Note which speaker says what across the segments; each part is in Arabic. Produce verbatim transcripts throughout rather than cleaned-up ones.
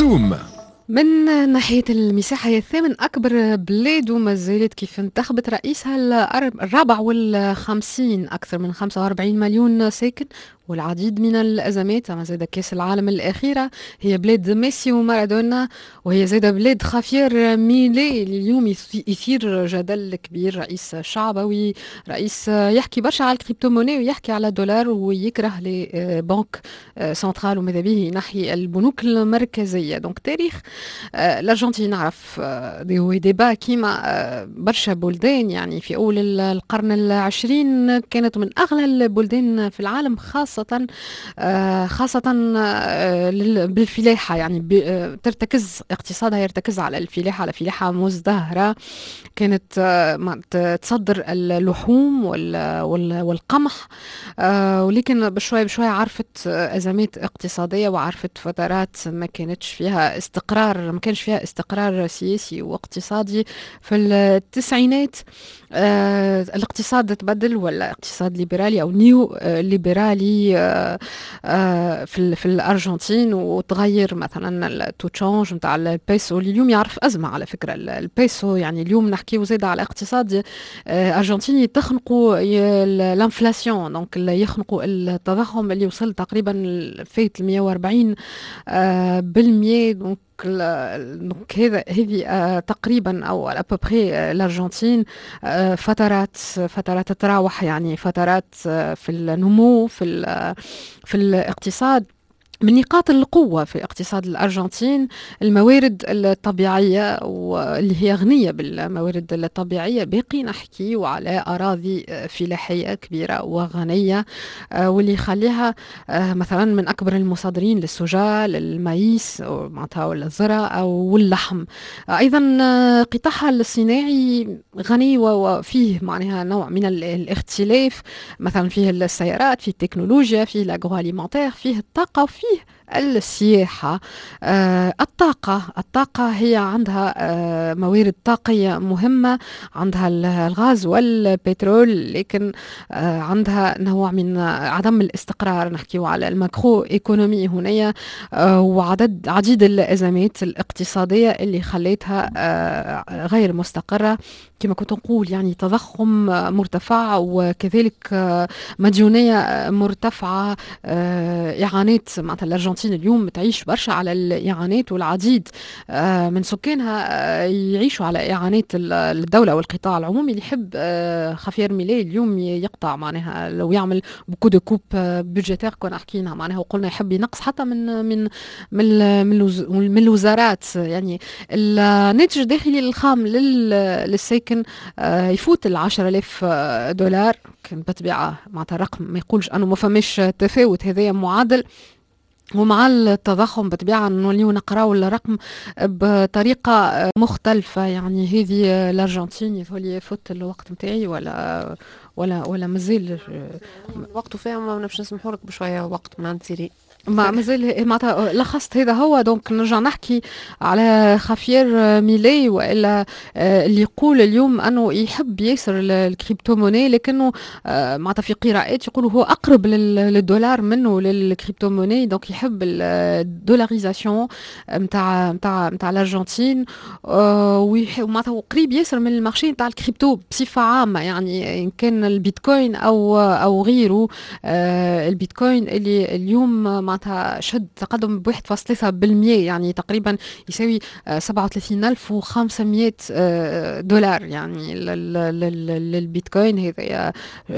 Speaker 1: اليوم.
Speaker 2: من ناحية المساحة هي الثامن أكبر بلاد وما زالت كيف انتخبت رئيسها الرابع والخمسين، أكثر من خمسة وأربعين مليون ساكن والعديد من الأزمات. أما زاد كأس العالم الأخيرة هي بلاد ميسي ومارادونا، وهي زاد بلاد خافير ميلي اللي اليوم يثير جدل كبير. رئيس شعبوي، رئيس يحكي برشا على الكريبتو موني ويحكي على الدولار ويكره لبنك سنترال وماذا به ينحي البنوك المركزية. دونك تاريخ الأرجنتين نعرف دي هو ديبا كيما برشا بلدان، يعني في أول القرن العشرين كانت من أغلى البلدان في العالم، خاصة خاصة بالفلاحة، يعني ترتكز اقتصادها يرتكز على الفلاحة، على فلاحة مزدهرة. كانت تصدر اللحوم والقمح، ولكن بشوية بشوية عرفت أزمات اقتصادية وعرفت فترات ما كانتش فيها استقرار، ما كانش فيها استقرار سياسي واقتصادي. في التسعينات آه الاقتصاد تبدل ولا اقتصاد ليبرالي او نيو آه ليبرالي آه آه في, في الارجنتين، وتغير مثلا التوتشانج نتاع البيسو اللي اليوم يعرف ازمه. على فكره البيسو يعني اليوم نحكيو زيد على اقتصاد آه ارجنتيني تخنقوا الانفلاسيون، دونك يخنقوا التضخم اللي وصل تقريبا فايت مية وأربعين آه بالمية. دونك دونك هذا هذه آه تقريبا او ابوبري آه الارجنتين آه فترات فترات تتراوح، يعني فترات آه في النمو في في الاقتصاد. من نقاط القوة في اقتصاد الأرجنتين الموارد الطبيعية، واللي هي غنية بالموارد الطبيعية. باقي نحكي وعلى أراضي فلاحية كبيرة وغنية، واللي يخليها مثلا من أكبر المصدرين للسجال، للمايس معناتها والذرة واللحم. أيضا قطاعها الصناعي غني وفيه معناها نوع من الاختلاف، مثلا فيه السيارات، فيه التكنولوجيا، فيه الأغرواليمنتير، فيه الطاقة، وفيه السياحة. آه الطاقة الطاقة هي عندها آه موارد طاقية مهمة، عندها الغاز والبترول، لكن آه عندها نوع من عدم الاستقرار. نحكيو على الماكرو ايكونومي هنا، آه وعدد عديد الأزمات الاقتصادية اللي خليتها آه غير مستقرة. كما كنت نقول يعني تضخم مرتفع، وكذلك مديونية مرتفعة، إعانات. معناتها الأرجنتين اليوم تعيش برشا على الإعانات، والعديد من سكانها يعيشوا على إعانات الدولة والقطاع العمومي. اللي يحب خافير ميلي اليوم يقطع معناها لو يعمل بوكو دو كوب بودجيتير كنا حكينا معناها، وقلنا يحب ينقص حتى من من من من الوزارات. يعني الناتج الداخلي الخام للسكن يفوت العشرة آلاف دولار، كان بطبيعة معناتها رقم ما يقولش أنه ما فماش تفاوت، هذا معادل. ومع التضخم بطبيعة نوليو نقراو الرقم بطريقة مختلفة. يعني هذه الأرجنتين يظهر يفوت الوقت متاعي ولا ولا ولا مازال
Speaker 3: وقته فيها، ما باش نسمحوا لك بشوية وقت من عند سيري
Speaker 2: ما مازال معناتها لخصت هذا هو. دونك نرجع نحكي على خافير ميلي، والا اللي يقول اليوم انه يحب ياسر الكريبتو موني، لكنه معناتها في قراءات يقولوا هو اقرب للدولار منه للكريبتو موني. دونك يحب الدولاريزاسيون نتاع نتاع نتاع الارجنتين، ومعناتها قريب ياسر من المارشي نتاع الكريبتو بصفه عامه، يعني ان كان البيتكوين او او غيره. البيتكوين اللي اليوم معناتها شد تقدم ب واحد فاصلة ثلاثة بالمية، يعني تقريبا يساوي سبعة وثلاثين ألف وخمسمية دولار يعني للبيتكوين. هذا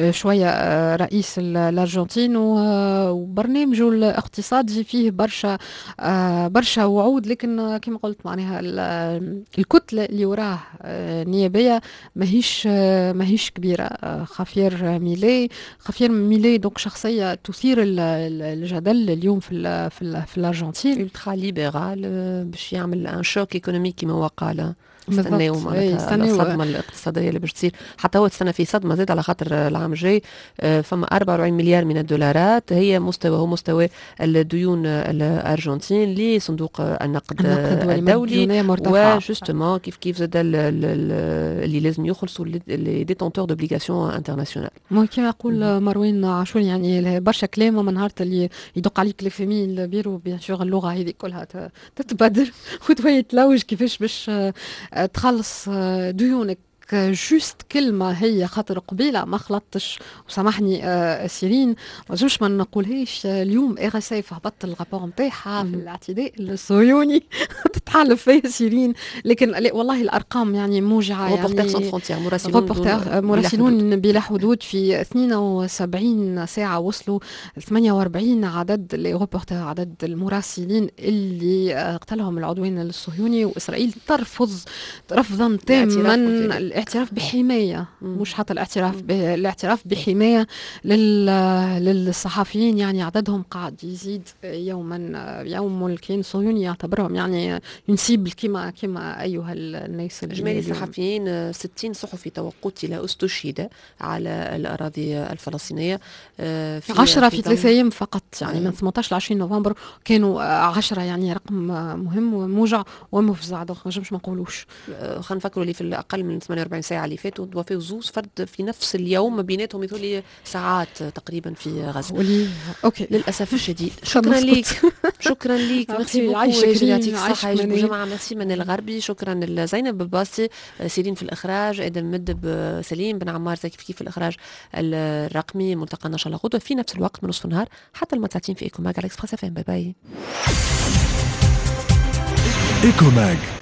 Speaker 2: شوية رئيس الأرجنتين وبرنامجه الاقتصادي فيه برشا برشا وعود، لكن كما قلت معناها الكتلة اللي وراه نيابية ماهيش ماهيش كبيرة. خافير ميلي خافير ميلي دونك شخصية تثير الجدل اليوم في ال في ال في الارجنتين.
Speaker 3: الترا ليبرال باش يعمل ان شوك ايكونومي كما هو قال. استناو
Speaker 2: بالضبط.
Speaker 3: معناتها
Speaker 2: إيه، يستناو.
Speaker 3: الصدمة الاقتصادية اللي باش تصير. حتى هو تستنى في صدمة زاد على خاطر العام الجاي آه، فما أربعة وأربعين مليار من الدولارات هي مستوى هو مستوى الديون الأرجنتين لصندوق النقد
Speaker 2: النقد الدولي
Speaker 3: الدولي.
Speaker 2: مديونية مرتفعة.
Speaker 3: وجوستومون كيف كيف زاد ال- ال- ال- اللي لازم يخلصوا لي ديتونتور دوبليغاسيون انترناسيونال.
Speaker 2: مو كيما يقول مروان عاشور، يعني برشا كلام من نهار اللي يدق عليك الفامي البيرو بيان سور اللغه هذه كلها ت- تتبدل وتولي تلوج كيفاش باش آه، آه، تخلص آه، ديونك. جوست كلمة هي خاطر قبيلة ما خلطتش وسامحني آه سيرين، ما نجمش ما نقولهاش. آه، اليوم ار اس اف هبط الرابور نتاعها في الاعتداء الصهيوني تتحالف فيها سيرين، لكن لا والله الارقام يعني موجعة.
Speaker 3: روبورتير سون
Speaker 2: يعني
Speaker 3: فرونتيير مراسلون بدون-
Speaker 2: روبورتير
Speaker 3: بلا حدود.
Speaker 2: مراسلون بلا حدود في اثنين وسبعين ساعة وصلوا ثمانية وأربعين عدد اللي روبورتير، عدد المراسلين اللي آه، قتلهم العدوان الصهيوني، وإسرائيل ترفض رفضا تاما
Speaker 3: الاعتراف
Speaker 2: الاعتراف بحماية،
Speaker 3: مم.
Speaker 2: مش حتى الاعتراف ب... الاعتراف بحماية لل... للصحفيين. يعني عددهم قاعد يزيد يوما يوم. الكيان الصهيوني يعتبرهم يعني ينسيب كما كما أيها الناس اللي
Speaker 3: إجمالي
Speaker 2: اليوم.
Speaker 3: الصحفيين آه، ستين صحفي قتل استشهد على الأراضي الفلسطينية. آه، في
Speaker 2: عشرة في
Speaker 3: في
Speaker 2: ثلاثة أيام فقط، يعني
Speaker 3: آه.
Speaker 2: من ثمانية عشر ل عشرين نوفمبر كانوا آه، عشرة، يعني رقم آه، مهم وموجع ومفزع، دونك ما نجمش ما نقولوش.
Speaker 3: آه، خلينا نفكروا اللي في الأقل من ثمانية وأربعين ساعة اللي فاتوا توفوا زوز فرد في نفس اليوم، ما بيناتهم يطول ساعات تقريبا في غزة.
Speaker 2: ولي اوكي
Speaker 3: للأسف الشديد.
Speaker 2: خلنا
Speaker 3: شكرا
Speaker 2: نسكت.
Speaker 3: ليك شكرا ليك
Speaker 2: أوكي،
Speaker 3: ميرسي بوكو
Speaker 2: عايشك
Speaker 3: يجري
Speaker 2: ريم،
Speaker 3: يعطيك
Speaker 2: عايشك
Speaker 3: الصحة يجب
Speaker 2: منال.
Speaker 3: جماعة. ميرسي من الغربي. شكرا لزينب بباسي، سيرين في الإخراج، آدم مدب، سليم بن عمار زي كيف كيف في الإخراج الرقمي. ملتقانا إن شاء الله غدوة في نفس الوقت من نصف النهار حتى المساعتين في إيكو ماج على إكسبريس اف ام. باي باي.
Speaker 1: إيكو ماج